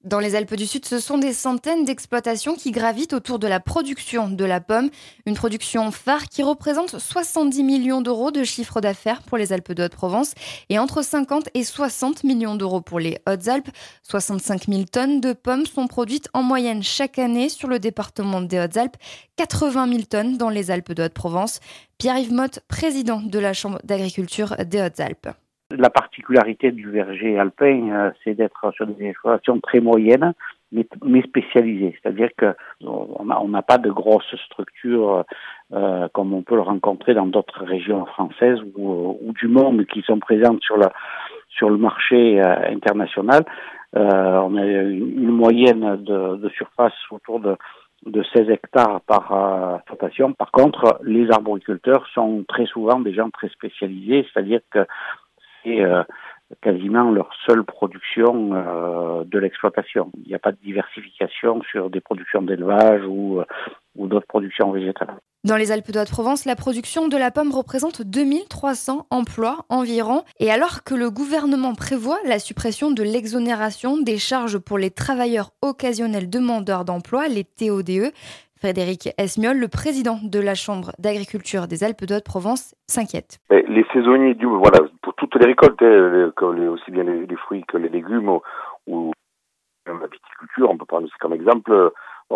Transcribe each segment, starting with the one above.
Dans les Alpes du Sud, ce sont des centaines d'exploitations qui gravitent autour de la production de la pomme, une production phare qui représente 70 millions d'euros de chiffre d'affaires pour les Alpes de Haute-Provence et entre 50 et 60 millions d'euros pour les Hautes-Alpes. 65 000 tonnes de pommes sont produites en moyenne chaque année sur le département des Hautes-Alpes, 80 000 tonnes dans les Alpes de Haute-Provence. Pierre-Yves Motte, président de la Chambre d'agriculture des Hautes-Alpes. La particularité du verger alpin, c'est d'être sur des exploitations très moyennes, mais spécialisées. C'est-à-dire qu'on n'a pas de grosses structures comme on peut le rencontrer dans d'autres régions françaises ou du monde qui sont présentes sur le marché international. On a une moyenne de surface autour de 16 hectares par exploitation. Par contre, les arboriculteurs sont très souvent des gens très spécialisés, c'est-à-dire que c'est quasiment leur seule production de l'exploitation. Il n'y a pas de diversification sur des productions d'élevage ou d'autres productions végétales. Dans les Alpes de Haute-Provence, la production de la pomme représente 2300 emplois environ. Et alors que le gouvernement prévoit la suppression de l'exonération des charges pour les travailleurs occasionnels demandeurs d'emploi, les TODE, Frédéric Esmiol, le président de la Chambre d'agriculture des Alpes de Haute-Provence, s'inquiète. Les saisonniers, pour toutes les récoltes, aussi bien les fruits que les légumes ou même la viticulture, on peut prendre ça comme exemple.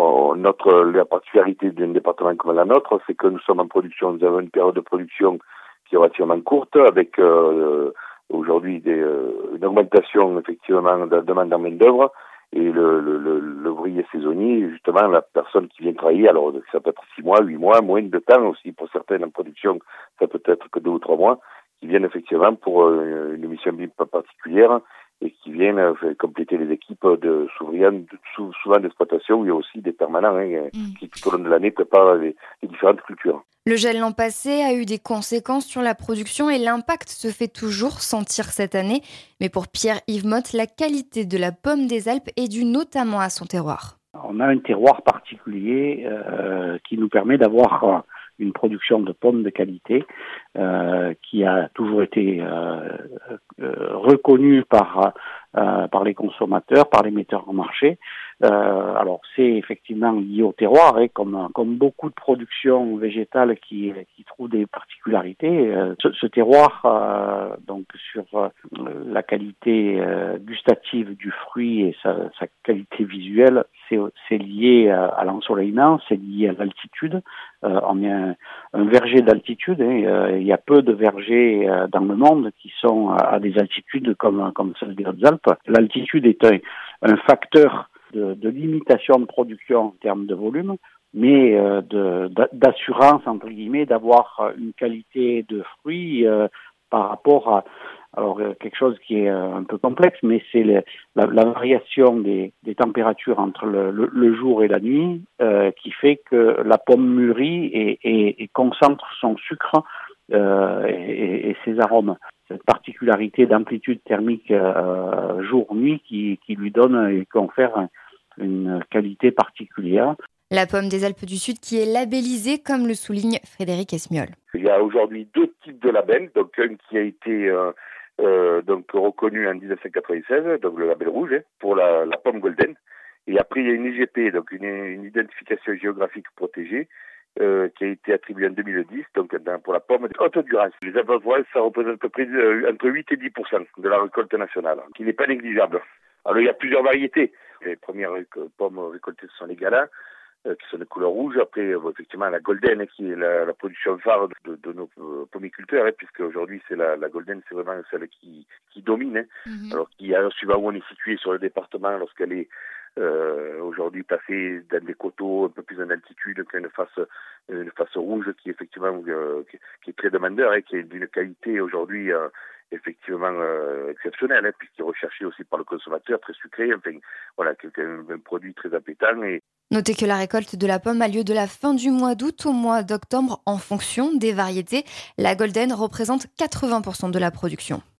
La particularité d'un département comme la nôtre, c'est que nous sommes en production, nous avons une période de production qui est relativement courte, avec aujourd'hui une augmentation effectivement de la demande en main d'œuvre. Et l'ouvrier saisonnier, justement, la personne qui vient travailler, alors ça peut être 6 mois, 8 mois, moins de temps aussi pour certaines en production, ça peut être que 2 ou 3 mois, qui viennent effectivement pour une mission bien particulière et qui viennent compléter les équipes souvent d'exploitation où il y a aussi des permanents qui tout au long de l'année préparent les différentes cultures. Le gel l'an passé a eu des conséquences sur la production et l'impact se fait toujours sentir cette année. Mais pour Pierre-Yves Motte, la qualité de la pomme des Alpes est due notamment à son terroir. On a un terroir particulier qui nous permet d'avoir une production de pommes de qualité qui a toujours été reconnue par les consommateurs, par les metteurs en marché. Alors c'est effectivement lié au terroir, comme beaucoup de productions végétales qui trouvent des particularités. Ce terroir, donc sur la qualité gustative du fruit et sa qualité visuelle, c'est lié à l'ensoleillement, c'est lié à l'altitude. On est un verger d'altitude. Il y a peu de vergers dans le monde qui sont à des altitudes comme celle des Hautes-Alpes. L'altitude est un facteur de limitation de production en termes de volume, mais d'assurance, entre guillemets, d'avoir une qualité de fruits par rapport à quelque chose qui est un peu complexe, mais c'est la variation des températures entre le jour et la nuit qui fait que la pomme mûrit et concentre son sucre et ses arômes. Cette particularité d'amplitude thermique jour-nuit qui lui donne et confère une qualité particulière. La pomme des Alpes du Sud qui est labellisée, comme le souligne Frédéric Esmiol. Il y a aujourd'hui 2 types de labels, donc un qui a été reconnu en 1996, donc le label rouge, pour la pomme golden. Et après, il y a une IGP, donc une identification géographique protégée, qui a été attribuée en 2010, donc pour la pomme de haute durance. Les Alpes de Provence, ça représente à peu près entre 8 et 10% de la récolte nationale, qui n'est pas négligeable. Alors, il y a plusieurs variétés. Les premières pommes récoltées, ce sont les galas, qui sont de couleur rouge. Après, effectivement, la golden, qui est la production phare de nos pomiculteurs, puisque aujourd'hui, c'est la golden, c'est vraiment celle qui domine. Alors, suivant où on est situé sur le département, lorsqu'elle est aujourd'hui placée dans des coteaux un peu plus en altitude, qui a une face rouge qui effectivement qui est très demandeur et qui est d'une qualité aujourd'hui effectivement exceptionnelle, puisqu'il est recherché aussi par le consommateur, très sucré, enfin voilà, un produit très appétant. Notez que la récolte de la pomme a lieu de la fin du mois d'août au mois d'octobre en fonction des variétés. La golden représente 80% de la production.